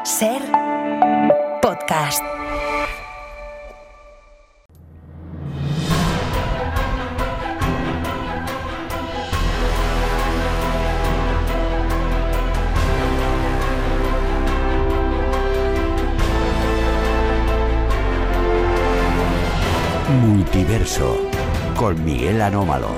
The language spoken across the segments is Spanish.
Ser podcast. Multiverso con Miguel Anómalo.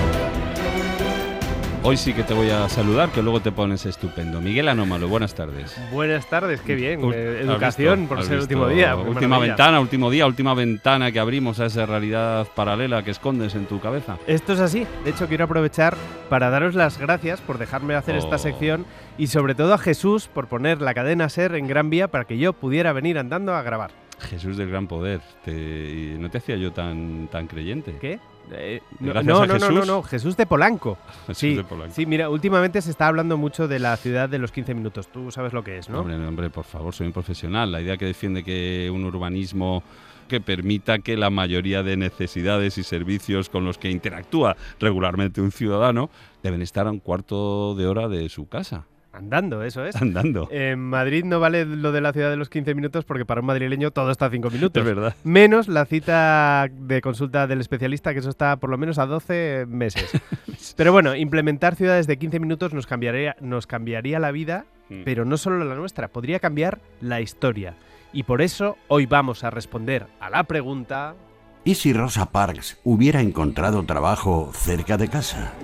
Hoy sí que te voy a saludar, que luego te pones estupendo. Miguel Anómalo, buenas tardes. Buenas tardes, qué bien. Educación por ser el último día. Última ventana, último día, última ventana que abrimos a esa realidad paralela que escondes en tu cabeza. Esto es así. De hecho, quiero aprovechar para daros las gracias por dejarme hacer esta sección y sobre todo a Jesús por poner la cadena SER en Gran Vía para que yo pudiera venir andando a grabar. Jesús del Gran Poder. No te hacía yo tan creyente. ¿Qué? No, Jesús de Polanco. Jesús de Polanco. Sí, mira, últimamente se está hablando mucho de la ciudad de los 15 minutos. Tú sabes lo que es, ¿no? Hombre, por favor, soy un profesional. La idea que defiende que un urbanismo que permita que la mayoría de necesidades y servicios con los que interactúa regularmente un ciudadano deben estar a un cuarto de hora de su casa. Andando, eso es. Andando. En Madrid no vale lo de la ciudad de los 15 minutos porque para un madrileño todo está a 5 minutos. Es verdad. Menos la cita de consulta del especialista, que eso está por lo menos a 12 meses. Pero bueno, implementar ciudades de 15 minutos nos cambiaría la vida, pero no solo la nuestra, podría cambiar la historia. Y por eso hoy vamos a responder a la pregunta... ¿Y si Rosa Parks hubiera encontrado trabajo cerca de casa?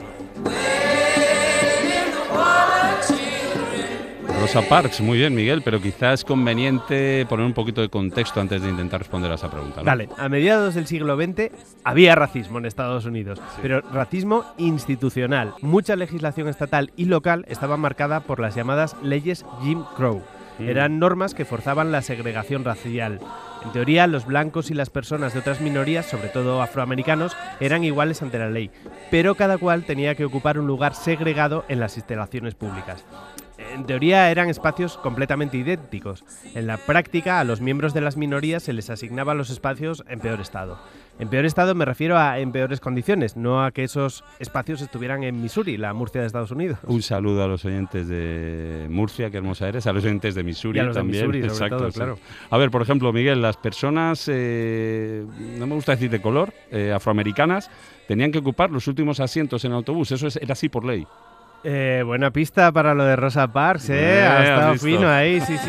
Rosa Parks, muy bien, Miguel, pero quizás es conveniente poner un poquito de contexto antes de intentar responder a esa pregunta, ¿no? Vale, a mediados del siglo XX había racismo en Estados Unidos, pero racismo institucional. Mucha legislación estatal y local estaba marcada por las llamadas leyes Jim Crow. Eran normas que forzaban la segregación racial. En teoría, los blancos y las personas de otras minorías, sobre todo afroamericanos, eran iguales ante la ley, pero cada cual tenía que ocupar un lugar segregado en las instalaciones públicas. En teoría eran espacios completamente idénticos. En la práctica, a los miembros de las minorías se les asignaban los espacios en peor estado. En peor estado me refiero a en peores condiciones, no a que esos espacios estuvieran en Missouri, la Murcia de Estados Unidos. Un saludo a los oyentes de Murcia, qué hermosa eres, a los oyentes de Missouri y a los también. De Missouri, exacto, todo, sí. Claro. A ver, por ejemplo, Miguel, las personas, no me gusta decir de color, afroamericanas, tenían que ocupar los últimos asientos en el autobús. Eso era así por ley. Buena pista para lo de Rosa Parks, ha estado fino ahí, sí.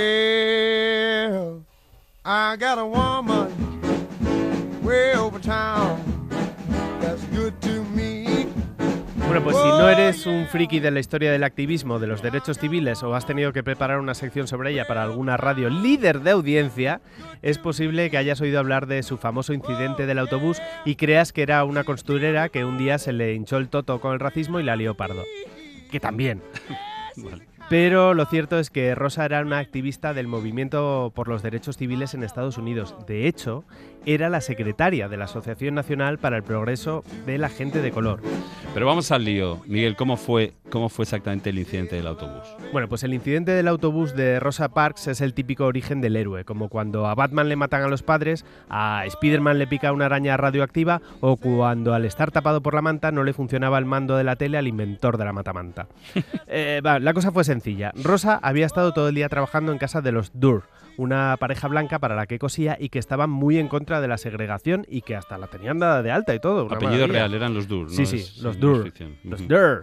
Well, I got a woman way over town that's good to me. Bueno, pues si no eres un friki de la historia del activismo, de los derechos civiles o has tenido que preparar una sección sobre ella para alguna radio líder de audiencia, es posible que hayas oído hablar de su famoso incidente del autobús y creas que era una costurera que un día se le hinchó el toto con el racismo y la lió pardo. Que también. Vale. Pero lo cierto es que Rosa era una activista del movimiento por los derechos civiles en Estados Unidos. De hecho, era la secretaria de la Asociación Nacional para el Progreso de la Gente de Color. Pero vamos al lío. Miguel, ¿cómo fue exactamente el incidente del autobús? Bueno, pues el incidente del autobús de Rosa Parks es el típico origen del héroe, como cuando a Batman le matan a los padres, a Spiderman le pica una araña radioactiva o cuando al estar tapado por la manta no le funcionaba el mando de la tele al inventor de la matamanta. La cosa fue sencilla. Rosa había estado todo el día trabajando en casa de los Durr, una pareja blanca para la que cosía y que estaban muy en contra de la segregación y que hasta la tenían dada de alta y todo. Apellido real, eran los Durr, ¿no? Sí, los Durr. Los Durr.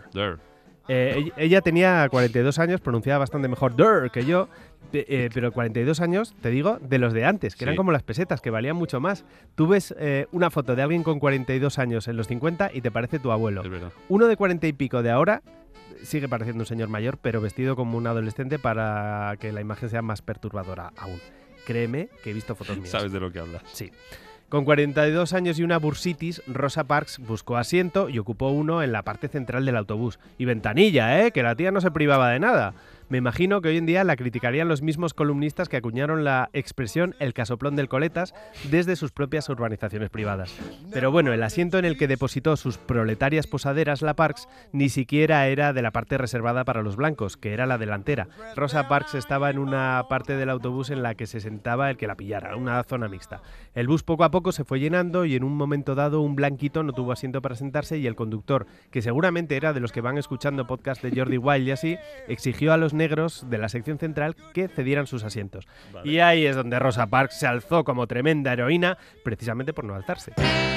Ella tenía 42 años, pronunciaba bastante mejor Durr que yo, pero 42 años, te digo, de los de antes, que eran como las pesetas, que valían mucho más. Tú ves una foto de alguien con 42 años en los 50 y te parece tu abuelo. Es verdad. Uno de 40 y pico de ahora sigue pareciendo un señor mayor, pero vestido como un adolescente para que la imagen sea más perturbadora aún. Créeme que he visto fotos mías. ¿Sabes de lo que hablas? Sí. Con 42 años y una bursitis, Rosa Parks buscó asiento y ocupó uno en la parte central del autobús. Y ventanilla, que la tía no se privaba de nada. Me imagino que hoy en día la criticarían los mismos columnistas que acuñaron la expresión el casoplón del Coletas desde sus propias urbanizaciones privadas. Pero bueno, el asiento en el que depositó sus proletarias posaderas la Parks ni siquiera era de la parte reservada para los blancos, que era la delantera. Rosa Parks estaba en una parte del autobús en la que se sentaba el que la pillara, una zona mixta. El bus poco a poco se fue llenando y en un momento dado un blanquito no tuvo asiento para sentarse y el conductor, que seguramente era de los que van escuchando podcast de Jordi Wild y así, exigió a los negros de la sección central que cedieran sus asientos. Vale. Y ahí es donde Rosa Parks se alzó como tremenda heroína, precisamente por no alzarse.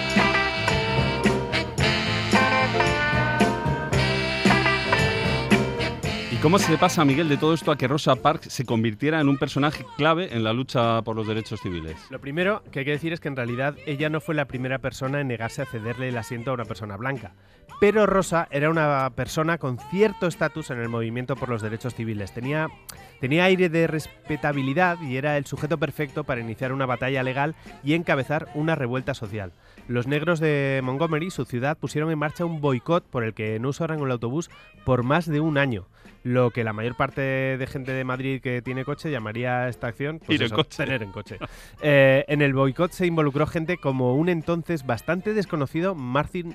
¿Cómo se pasa, Miguel, de todo esto a que Rosa Parks se convirtiera en un personaje clave en la lucha por los derechos civiles? Lo primero que hay que decir es que en realidad ella no fue la primera persona en negarse a cederle el asiento a una persona blanca. Pero Rosa era una persona con cierto estatus en el movimiento por los derechos civiles. Tenía aire de respetabilidad y era el sujeto perfecto para iniciar una batalla legal y encabezar una revuelta social. Los negros de Montgomery, su ciudad, pusieron en marcha un boicot por el que no usaran el autobús por más de un año. Lo que la mayor parte de gente de Madrid que tiene coche llamaría a esta acción pues tener en coche. En el boicot se involucró gente como un entonces bastante desconocido Martin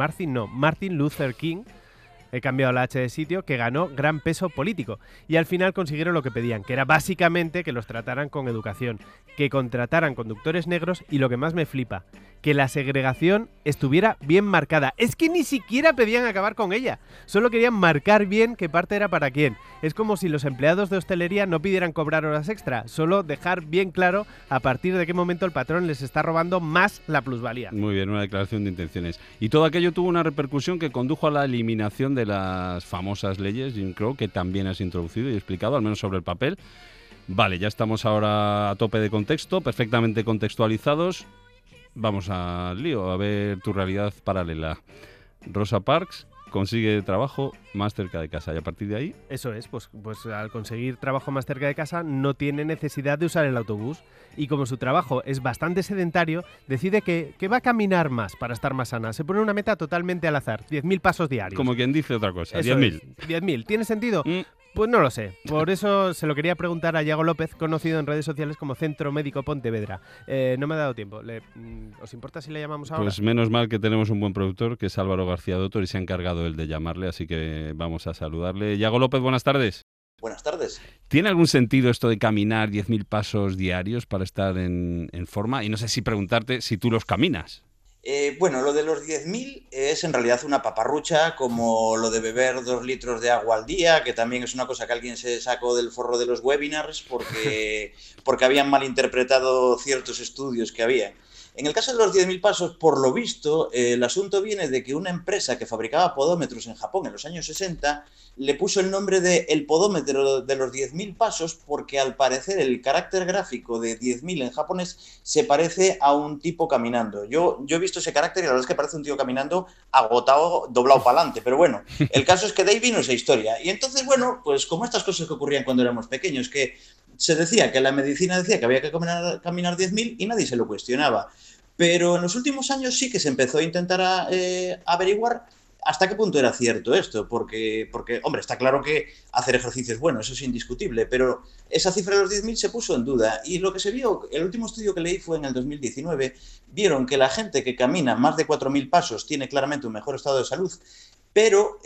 Luther King. He cambiado la H de sitio, que ganó gran peso político. Y al final consiguieron lo que pedían, que era básicamente que los trataran con educación, que contrataran conductores negros y lo que más me flipa, que la segregación estuviera bien marcada. Es que ni siquiera pedían acabar con ella, solo querían marcar bien qué parte era para quién. Es como si los empleados de hostelería no pidieran cobrar horas extra, solo dejar bien claro a partir de qué momento el patrón les está robando más la plusvalía. Muy bien, una declaración de intenciones. Y todo aquello tuvo una repercusión que condujo a la eliminación de las famosas leyes Jim Crow, que también has introducido y explicado, al menos sobre el papel. Vale, ya estamos ahora a tope de contexto, perfectamente contextualizados. Vamos al lío, a ver tu realidad paralela. Rosa Parks consigue trabajo más cerca de casa y a partir de ahí... Eso es, pues al conseguir trabajo más cerca de casa no tiene necesidad de usar el autobús y como su trabajo es bastante sedentario, decide que va a caminar más para estar más sana. Se pone una meta totalmente al azar, 10.000 pasos diarios. Como quien dice otra cosa, 10.000. 10.000, ¿tiene sentido? Pues no lo sé, por eso se lo quería preguntar a Iago López, conocido en redes sociales como Centro Médico Pontevedra. No me ha dado tiempo. ¿Os importa si le llamamos ahora? Pues menos mal que tenemos un buen productor, que es Álvaro García Doctor, y se ha encargado él de llamarle, así que vamos a saludarle. Iago López, buenas tardes. Buenas tardes. ¿Tiene algún sentido esto de caminar 10.000 pasos diarios para estar en forma? Y no sé si preguntarte si tú los caminas. Bueno, lo de los 10.000 es en realidad una paparrucha, como lo de beber 2 litros de agua al día, que también es una cosa que alguien se sacó del forro de los webinars porque habían malinterpretado ciertos estudios que había. En el caso de los 10.000 pasos, por lo visto, el asunto viene de que una empresa que fabricaba podómetros en Japón en los años 60 le puso el nombre de el podómetro de los 10.000 pasos porque al parecer el carácter gráfico de 10.000 en japonés se parece a un tipo caminando. Yo he visto ese carácter y la verdad es que parece un tío caminando agotado, doblado para adelante. Pero bueno, el caso es que de ahí vino esa historia. Y entonces, bueno, pues como estas cosas que ocurrían cuando éramos pequeños, que se decía que la medicina decía que había que caminar 10.000 y nadie se lo cuestionaba. Pero en los últimos años sí que se empezó a intentar averiguar hasta qué punto era cierto esto, porque, hombre, está claro que hacer ejercicio es bueno, eso es indiscutible, pero esa cifra de los 10.000 se puso en duda. Y lo que se vio, el último estudio que leí fue en el 2019, vieron que la gente que camina más de 4.000 pasos tiene claramente un mejor estado de salud, pero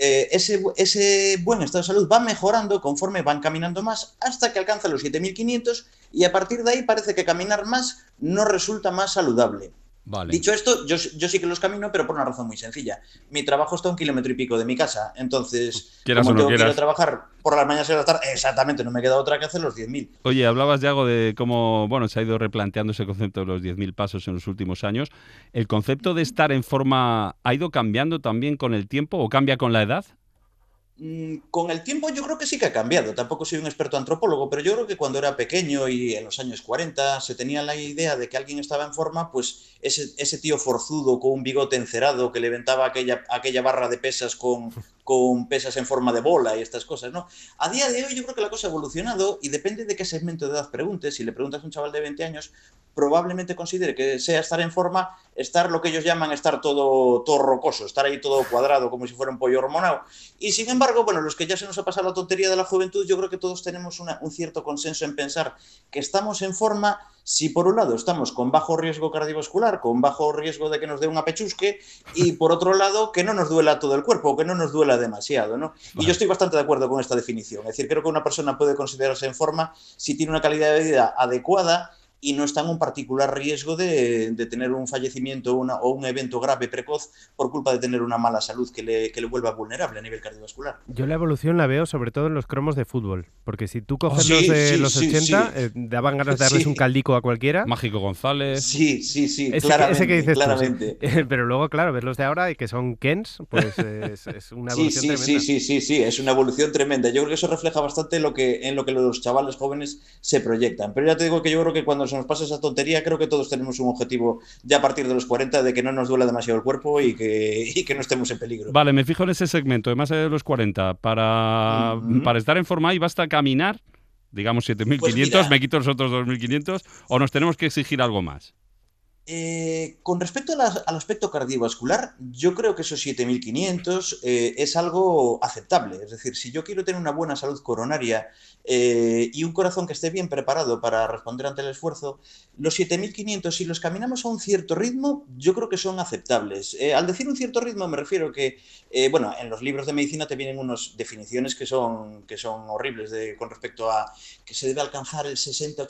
ese buen estado de salud va mejorando conforme van caminando más hasta que alcanza los 7.500 y a partir de ahí parece que caminar más no resulta más saludable. Vale. Dicho esto, yo sí que los camino, pero por una razón muy sencilla. Mi trabajo está a 1,5 kilómetros de mi casa, entonces como tengo que ir a trabajar por las mañanas y las tardes, exactamente, no me queda otra que hacer los 10.000. Oye, hablabas, Iago, de cómo se ha ido replanteando ese concepto de los 10.000 pasos en los últimos años. ¿El concepto de estar en forma ha ido cambiando también con el tiempo o cambia con la edad? Con el tiempo yo creo que sí que ha cambiado. Tampoco soy un experto antropólogo, pero yo creo que cuando era pequeño y en los años 40 se tenía la idea de que alguien estaba en forma, pues ese tío forzudo con un bigote encerado que levantaba aquella barra de pesas con pesas en forma de bola y estas cosas, ¿no? A día de hoy yo creo que la cosa ha evolucionado y depende de qué segmento de edad preguntes. Si le preguntas a un chaval de 20 años, probablemente considere que sea estar en forma, estar lo que ellos llaman estar todo rocoso, estar ahí todo cuadrado como si fuera un pollo hormonado. Y sin embargo, bueno, los que ya se nos ha pasado la tontería de la juventud, yo creo que todos tenemos un cierto consenso en pensar que estamos en forma si por un lado estamos con bajo riesgo cardiovascular, con bajo riesgo de que nos dé un apechusque y por otro lado que no nos duela todo el cuerpo, que no nos duela demasiado, ¿no? Y yo estoy bastante de acuerdo con esta definición. Es decir, creo que una persona puede considerarse en forma si tiene una calidad de vida adecuada y no está en un particular riesgo de tener un fallecimiento o un evento grave precoz por culpa de tener una mala salud que le vuelva vulnerable a nivel cardiovascular. Yo la evolución la veo sobre todo en los cromos de fútbol, porque si tú coges Sí, los de sí, los sí, 80, sí. daban ganas de darles Sí. un caldico a cualquiera. Mágico González. Sí, Ese que dices claramente. tú, sí. Pero luego, claro, ver los de ahora y que son Kens, pues es una Sí, evolución tremenda. sí, es una evolución tremenda. Yo creo que eso refleja bastante en lo que los chavales jóvenes se proyectan. Pero ya te digo que yo creo que cuando se nos pasa esa tontería, creo que todos tenemos un objetivo ya a partir de los 40 de que no nos duela demasiado el cuerpo y que no estemos en peligro. Vale, me fijo en ese segmento de más allá de los 40. Para estar en forma ahí basta caminar, digamos 7.500, Pues mira, me quito los otros 2.500, o nos tenemos que exigir algo más. Con respecto al aspecto cardiovascular, yo creo que esos 7.500 es algo aceptable. Es decir, si yo quiero tener una buena salud coronaria y un corazón que esté bien preparado para responder ante el esfuerzo, los 7.500, si los caminamos a un cierto ritmo, yo creo que son aceptables. Al decir un cierto ritmo me refiero que, bueno, en los libros de medicina te vienen unas definiciones que son horribles con respecto a que se debe alcanzar el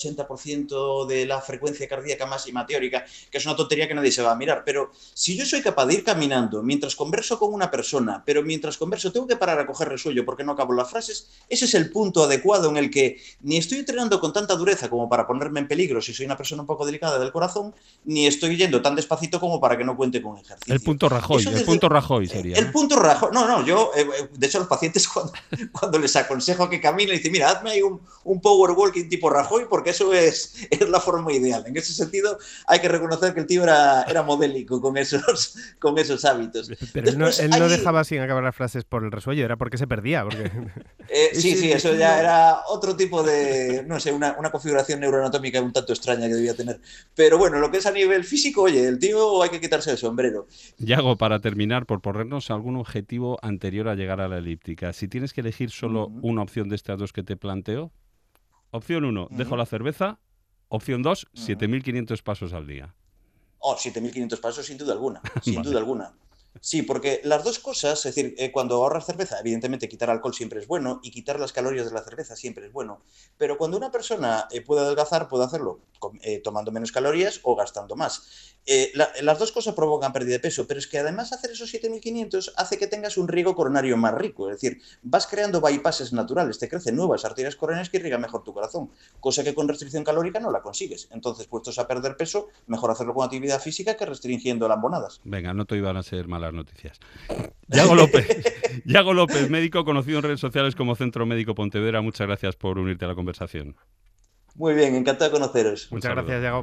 60-80% de la frecuencia cardíaca máxima teórica, que es una tontería que nadie se va a mirar, pero si yo soy capaz de ir caminando mientras converso con una persona, pero mientras converso tengo que parar a coger resuello porque no acabo las frases, ese es el punto adecuado en el que ni estoy entrenando con tanta dureza como para ponerme en peligro si soy una persona un poco delicada del corazón, ni estoy yendo tan despacito como para que no cuente con ejercicio. El punto Rajoy, el punto Rajoy sería. El punto Rajoy, no, yo, de hecho, a los pacientes cuando les aconsejo que caminen, dicen, mira, hazme ahí un power walking tipo Rajoy porque eso es la forma ideal. En ese sentido, hay que reconocer que el tío era modélico con esos hábitos. Pero Después, él no dejaba sin acabar las frases por el resuello, era porque se perdía. Porque... Sí, eso ya era otro tipo de, no sé, una configuración neuroanatómica un tanto extraña que debía tener. Pero bueno, lo que es a nivel físico, oye, el tío hay que quitarse el sombrero. Yago, para terminar, por ponernos algún objetivo anterior a llegar a la elíptica, si tienes que elegir solo una opción de estas dos que te planteo, opción 1, dejo la cerveza, opción 2, 7.500 pasos al día. 7.500 pasos sin duda alguna, sin Vale. duda alguna. Sí, porque las dos cosas, es decir, cuando ahorras cerveza, evidentemente quitar alcohol siempre es bueno y quitar las calorías de la cerveza siempre es bueno, pero cuando una persona puede adelgazar, puede hacerlo tomando menos calorías o gastando más. Las dos cosas provocan pérdida de peso, pero es que además hacer esos 7.500 hace que tengas un riego coronario más rico, es decir, vas creando bypasses naturales, te crecen nuevas arterias coronarias que irrigan mejor tu corazón, cosa que con restricción calórica no la consigues. Entonces, puestos a perder peso, mejor hacerlo con actividad física que restringiendo lambonadas. Venga, no te iban a ser malas noticias. Yago López, médico conocido en redes sociales como Centro Médico Pontevedra, muchas gracias por unirte a la conversación. Muy bien, encantado de conoceros. Muchas gracias, Yago.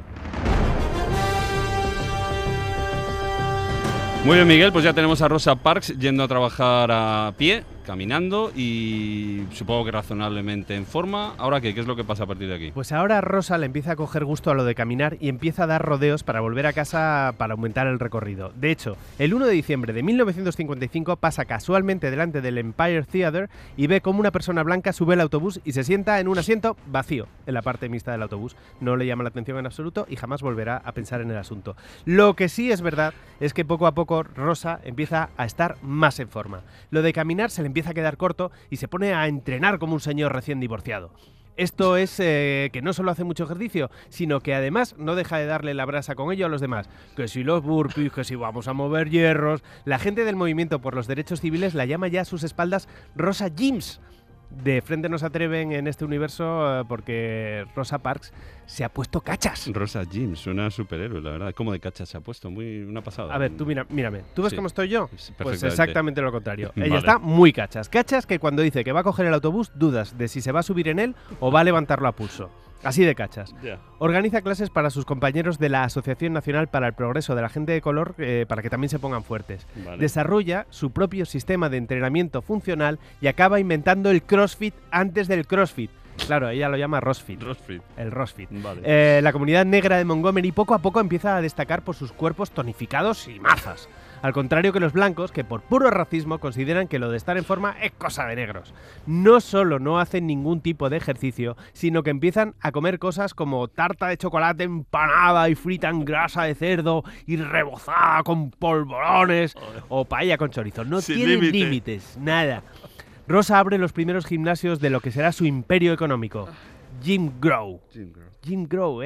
Muy bien, Miguel, pues ya tenemos a Rosa Parks yendo a trabajar a pie, caminando y supongo que razonablemente en forma. ¿Ahora qué? ¿Qué es lo que pasa a partir de aquí? Pues ahora Rosa le empieza a coger gusto a lo de caminar y empieza a dar rodeos para volver a casa para aumentar el recorrido. De hecho, el 1 de diciembre de 1955 pasa casualmente delante del Empire Theatre y ve cómo una persona blanca sube al autobús y se sienta en un asiento vacío en la parte mixta del autobús. No le llama la atención en absoluto y jamás volverá a pensar en el asunto. Lo que sí es verdad es que poco a poco Rosa empieza a estar más en forma. Lo de caminar se le empieza a quedar corto y se pone a entrenar como un señor recién divorciado. Esto es que no solo hace mucho ejercicio, sino que además no deja de darle la brasa con ello a los demás. Que si los burpees, que si vamos a mover hierros... La gente del movimiento por los derechos civiles la llama ya a sus espaldas Rosa Gyms. De frente no se atreven en este universo porque Rosa Parks se ha puesto cachas. Rosa Gyms, suena a superhéroe, la verdad. ¿Cómo de cachas se ha puesto? Una pasada. A ver, tú mírame. ¿Tú ves Sí. cómo estoy yo? Sí, Pues perfectamente. exactamente lo contrario. Ella Vale. está muy cachas. Cachas que cuando dice que va a coger el autobús, dudas de si se va a subir en él o va a levantarlo a pulso. Así de cachas. Ya. Organiza clases para sus compañeros de la Asociación Nacional para el Progreso de la Gente de Color para que también se pongan fuertes. Vale. Desarrolla su propio sistema de entrenamiento funcional y acaba inventando el CrossFit antes del CrossFit. Claro, ella lo llama RossFit. Rosfit. El RossFit. Vale. La comunidad negra de Montgomery poco a poco empieza a destacar por sus cuerpos tonificados y mazas. Al contrario que los blancos, que por puro racismo consideran que lo de estar en forma es cosa de negros. No solo no hacen ningún tipo de ejercicio, sino que empiezan a comer cosas como tarta de chocolate empanada y frita en grasa de cerdo y rebozada con polvorones o paella con chorizo. No Sin tienen límite. límites, nada. Rosa abre los primeros gimnasios de lo que será su imperio económico. Jim Grow. Jim Grow, ¿eh?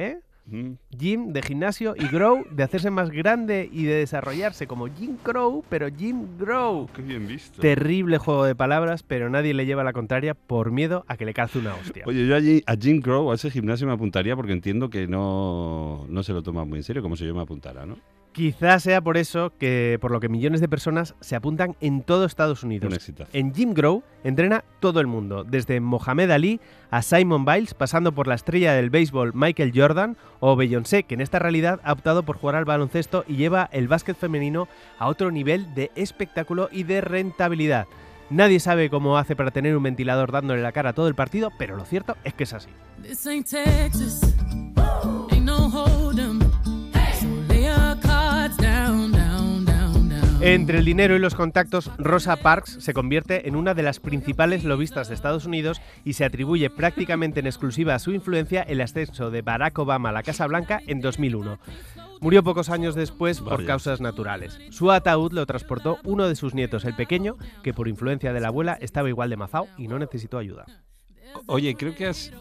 Gym de gimnasio y grow de hacerse más grande y de desarrollarse como Jim Crow, pero Jim Grow. Qué bien visto. Terrible juego de palabras, pero nadie le lleva la contraria por miedo a que le calce una hostia. Oye, yo allí a Jim Crow, a ese gimnasio me apuntaría porque entiendo que no se lo toma muy en serio, como si yo me apuntara, ¿no? Quizás sea por eso que por lo que millones de personas se apuntan en todo Estados Unidos. Un exitazo. En Jim Grow entrena todo el mundo, desde Mohamed Ali a Simone Biles, pasando por la estrella del béisbol Michael Jordan o Beyoncé, que en esta realidad ha optado por jugar al baloncesto y lleva el básquet femenino a otro nivel de espectáculo y de rentabilidad. Nadie sabe cómo hace para tener un ventilador dándole la cara a todo el partido, pero lo cierto es que es así. This ain't Texas, ain't no hold'em. So lay your cards down, down, down, down. Entre el dinero y los contactos, Rosa Parks se convierte en una de las principales lobistas de Estados Unidos y se atribuye prácticamente en exclusiva a su influencia el ascenso de Barack Obama a la Casa Blanca en 2001. Murió pocos años después por Vaya. causas naturales. Su ataúd lo transportó uno de sus nietos, el pequeño, que por influencia de la abuela estaba igual de mazao y no necesitó ayuda. Oye, creo que has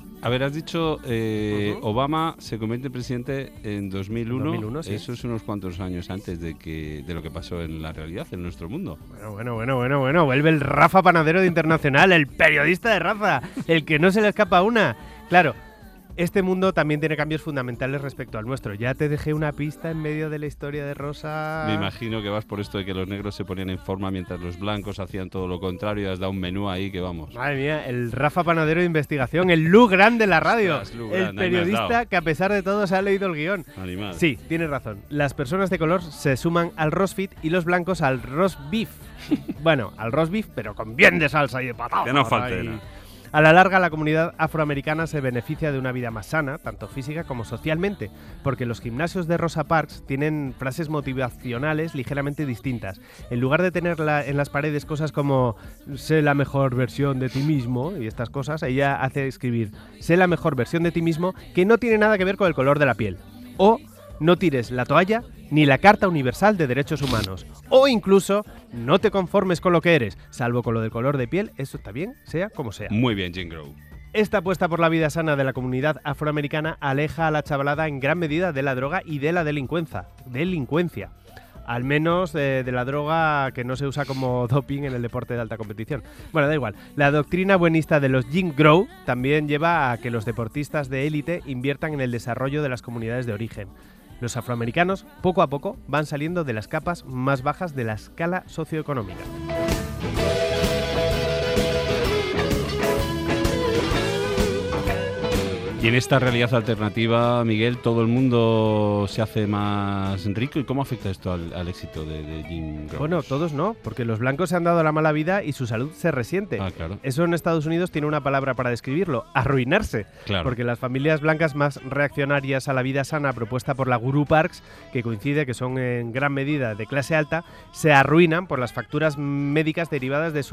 dicho Obama se convierte en presidente en 2001. 2001, sí. Eso es unos cuantos años antes de lo que pasó en la realidad, en nuestro mundo. Bueno. Vuelve el Rafa Panadero de Internacional, el periodista de raza, el que no se le escapa una. Claro, este mundo también tiene cambios fundamentales respecto al nuestro. Ya te dejé una pista en medio de la historia de Rosa. Me imagino que vas por esto de que los negros se ponían en forma mientras los blancos hacían todo lo contrario y has dado un menú ahí que vamos. Madre mía, el Rafa Panadero de investigación, el Lou Grant de la radio. Ostras, Lou El Grant, ahí me has periodista dado. que a pesar de todo se ha leído el guión. Animal. Sí, tienes razón. Las personas de color se suman al roast fit y los blancos al roast beef. Bueno, al roast beef, pero con bien de salsa y de patatas. Que no falte ahí. nada. A la larga, la comunidad afroamericana se beneficia de una vida más sana, tanto física como socialmente, porque los gimnasios de Rosa Parks tienen frases motivacionales ligeramente distintas. En lugar de tener en las paredes cosas como sé la mejor versión de ti mismo y estas cosas, ella hace escribir sé la mejor versión de ti mismo que no tiene nada que ver con el color de la piel. O no tires la toalla ni la Carta Universal de Derechos Humanos. O incluso no te conformes con lo que eres, salvo con lo del color de piel, eso está bien, sea como sea. Muy bien, Jim Crow. Esta apuesta por la vida sana de la comunidad afroamericana aleja a la chavalada en gran medida de la droga y de la delincuencia. Al menos de la droga que no se usa como doping en el deporte de alta competición. Bueno, da igual. La doctrina buenista de los Jim Crow también lleva a que los deportistas de élite inviertan en el desarrollo de las comunidades de origen. Los afroamericanos, poco a poco, van saliendo de las capas más bajas de la escala socioeconómica. Y en esta realidad alternativa, Miguel, todo el mundo se hace más rico. ¿Y cómo afecta esto al éxito de Jim Crow? Bueno, todos no, porque los blancos se han dado la mala vida y su salud se resiente. Ah, claro. Eso en Estados Unidos tiene una palabra para describirlo, arruinarse. Claro. Porque las familias blancas más reaccionarias a la vida sana propuesta por la Guru Parks, que coincide que son en gran medida de clase alta, se arruinan por las facturas médicas derivadas de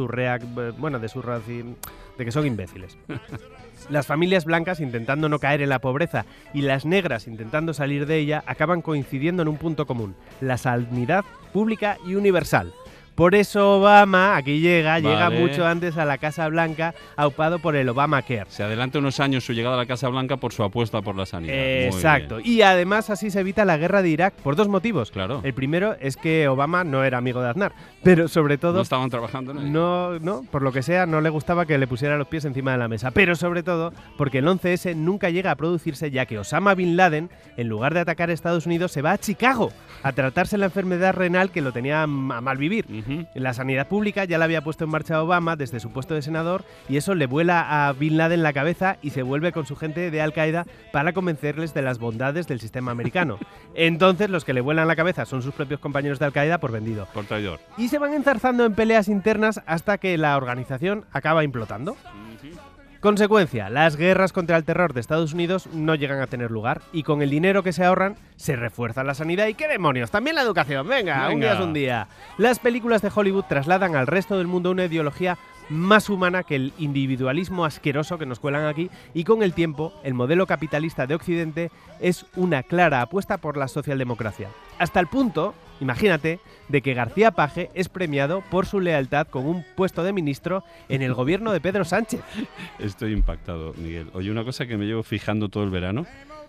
de que son imbéciles. Las familias blancas intentando no caer en la pobreza y las negras intentando salir de ella acaban coincidiendo en un punto común, la sanidad pública y universal. Por eso Obama, aquí llega mucho antes a la Casa Blanca, aupado por el Obamacare. Se adelanta unos años su llegada a la Casa Blanca por su apuesta por la sanidad. Muy Exacto. bien. Y además así se evita la guerra de Irak por dos motivos. Claro. El primero es que Obama no era amigo de Aznar, pero sobre todo No estaban trabajando en ello. no, por lo que sea, no le gustaba que le pusiera los pies encima de la mesa. Pero sobre todo porque el 11S nunca llega a producirse, ya que Osama Bin Laden, en lugar de atacar a Estados Unidos, se va a Chicago a tratarse la enfermedad renal que lo tenía a mal vivir. La sanidad pública ya la había puesto en marcha Obama desde su puesto de senador y eso le vuela a Bin Laden la cabeza y se vuelve con su gente de Al-Qaeda para convencerles de las bondades del sistema americano. Entonces los que le vuelan la cabeza son sus propios compañeros de Al-Qaeda por vendido. Por traidor. Y se van enzarzando en peleas internas hasta que la organización acaba implotando. Consecuencia, las guerras contra el terror de Estados Unidos no llegan a tener lugar y con el dinero que se ahorran se refuerza la sanidad y ¡qué demonios! También la educación, venga, un día es un día. Las películas de Hollywood trasladan al resto del mundo una ideología más humana que el individualismo asqueroso que nos cuelan aquí y con el tiempo el modelo capitalista de Occidente es una clara apuesta por la socialdemocracia. Hasta el punto, imagínate, de que García Paje es premiado por su lealtad con un puesto de ministro en el gobierno de Pedro Sánchez. Estoy impactado, Miguel. Oye, una cosa que me llevo fijando todo el verano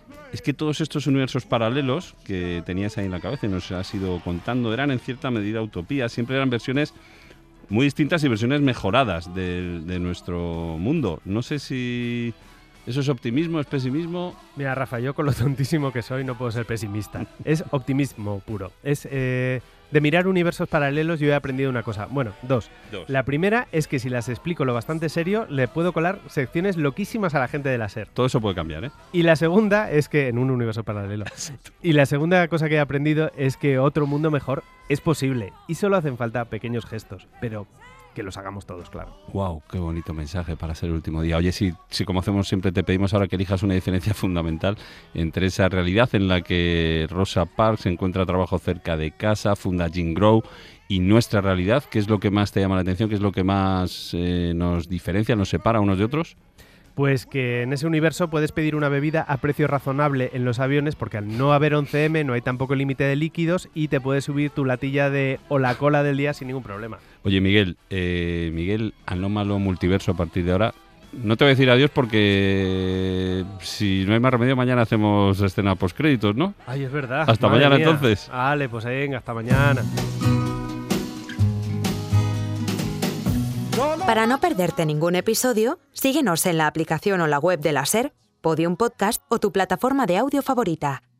es que todos estos universos paralelos que tenías ahí en la cabeza y nos has ido contando eran en cierta medida utopías, siempre eran versiones muy distintas y versiones mejoradas de nuestro mundo. No sé si eso es optimismo, es pesimismo. Mira, Rafa, yo con lo tontísimo que soy no puedo ser pesimista. Es optimismo puro. Es de mirar universos paralelos yo he aprendido una cosa. Bueno, dos. La primera es que si las explico lo bastante serio, le puedo colar secciones loquísimas a la gente de la SER. Todo eso puede cambiar, ¿eh? Y la segunda es que en un universo paralelo. Y la segunda cosa que he aprendido es que otro mundo mejor es posible y solo hacen falta pequeños gestos, pero que los hagamos todos, claro. Wow, qué bonito mensaje para ser el último día. Oye, si como hacemos siempre, te pedimos ahora que elijas una diferencia fundamental entre esa realidad en la que Rosa Parks encuentra trabajo cerca de casa, funda Jim Crow, y nuestra realidad. ¿Qué es lo que más te llama la atención? ¿Qué es lo que más nos diferencia, nos separa unos de otros? Pues que en ese universo puedes pedir una bebida a precio razonable en los aviones porque al no haber 11M no hay tampoco límite de líquidos y te puedes subir tu latilla o la cola del día sin ningún problema. Oye, Miguel, Anómalo Multiverso a partir de ahora. No te voy a decir adiós porque si no hay más remedio mañana hacemos escena postcréditos, ¿no? Ay, es verdad. Hasta Madre mañana mía. entonces. Vale, pues venga, hasta mañana. Para no perderte ningún episodio, síguenos en la aplicación o la web de la SER, Podium Podcast o tu plataforma de audio favorita.